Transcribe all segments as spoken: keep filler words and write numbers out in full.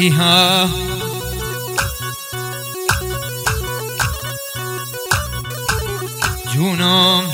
هیها جونم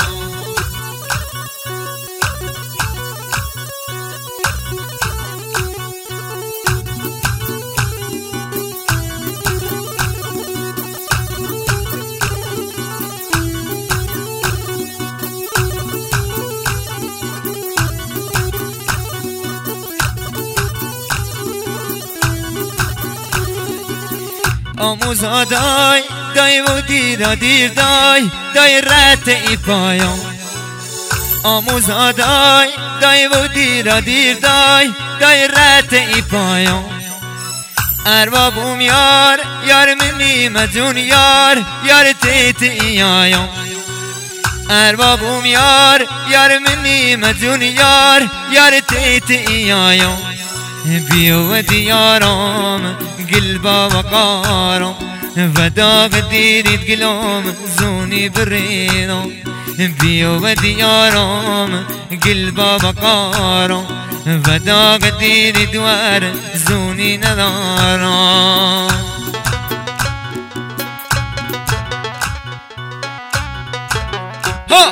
آموزا دای دای و دیرا دیر دای دای رت ای پایان آموزا دای دای و دیرا دیر دای دای رت ای پایان اربابوم یار یار منی مجون یار یار تیت ای آیان اربابوم یار یار منی مجون یار یار تیت ای آیان بیو دیارم قلبا وقارم وداغ دیرید قلوم زونی برینم بیو دیارم قلبا وقارم وداغ دیرید ور زونی ندارم ها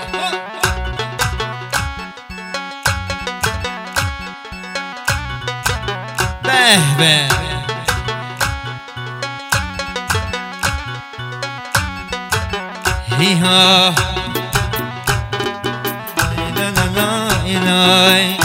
به به هیها لا لا لا لا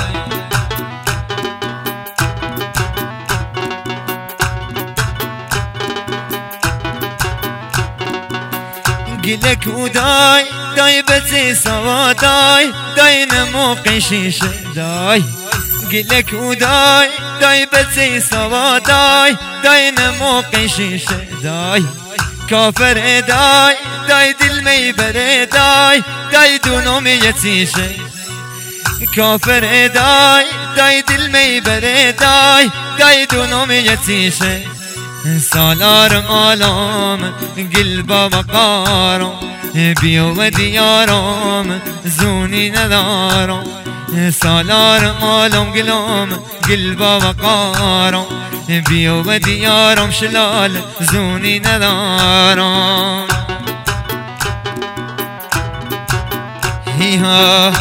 قلك وداي داي بتي سوا داي داي نمو قشيش داي قلك وداي داي بتي سوا داي داي نمو قشيش داي كافر داي داي دل مي بر داي داي دونم يتيش كافر داي داي دل مي بر داي داي دونم يتيش سالار مالام قلبا وقارم بیو دیارم زونی ندارم سالار مالام قلوم قلبا وقارم بیو دیارم شلال زونی ندارم هیها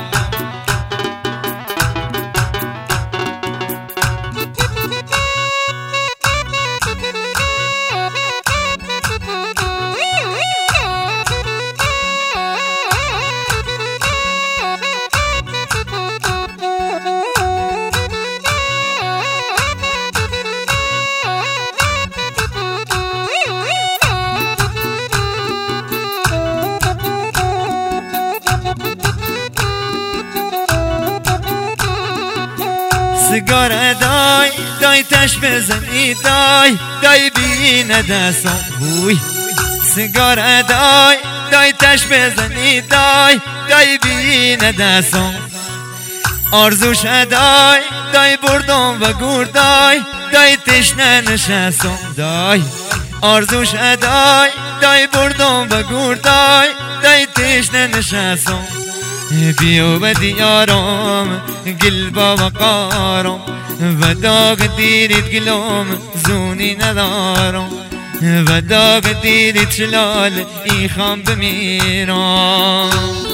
سیگار دای دای تش بزنی دای دای بینه دستم بوی سیگار دای دای تش بزنی دای دای بینه دستم آرزوش دای دای بردم و گور دای دای تشنه نشستم دای آرزوش دای دای بردم و گور دای دای تشنه نشستم بیو بدیارم قلبا وقارم وداغ دیرید قلوم زونی ندارم وداغ دیرید شلال ای خام بمیرم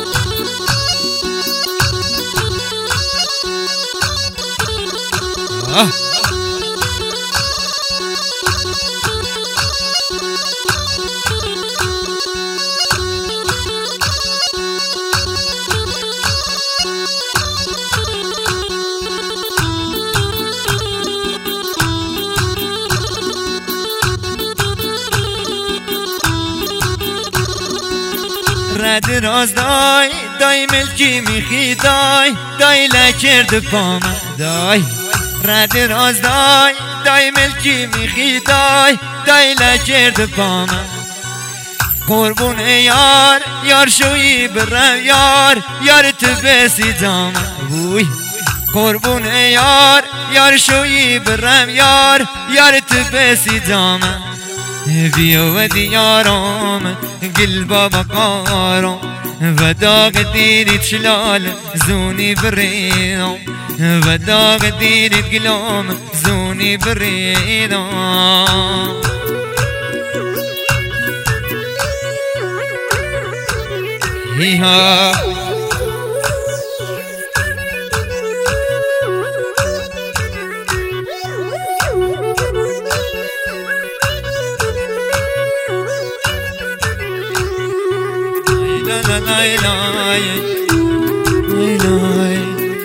آه رد راز دای دای ملکی میخی دای دای لکرد پام دای رد راز دای دای ملکی میخی دای دای لکرد پام قربون یار یار شوی برم یار یار تو بسی جام وی قربون یار یار شوی برم یار یار تو بسی جام بیو دیارم قلبا وقارم وداغ دیرید شلال زونی برینم وداغ دیرید قلوم زونی زوني بريدا هيها لا لا لا لا لا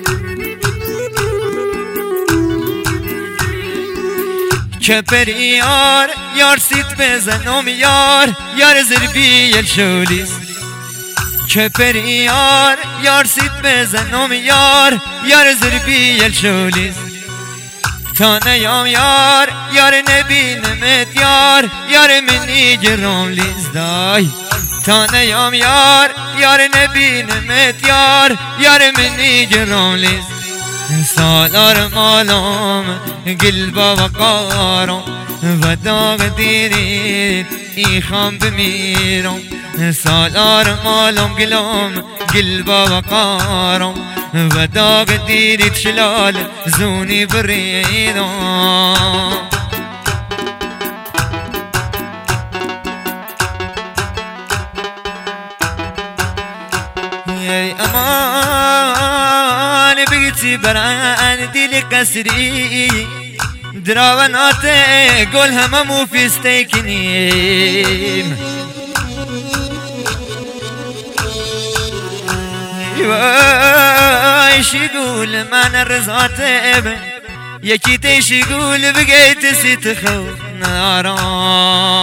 كبري يار يار سيت بزنم يار يار زربي الشوليس كبري يار يار سيت بزنم يار يار زربي الشوليس تانا يوم يار يار نبي نمت يار يار مني جرام ليز داي تانا يوم يار يار نبي نمت يار يار مني جرام ليز سالار مالام قلبا وقارم و داغ دیرید ایخام بمیرم سالار مالام قلام قلبا وقارم و داغ دیرید شلال زوني بريدم يا امان بقيتي بران ديلي قسري دراونات قول هممو في ستيكنيم ايش يقول ما نرزات ابن يكي تيش يقول بقيت ستخوف نارا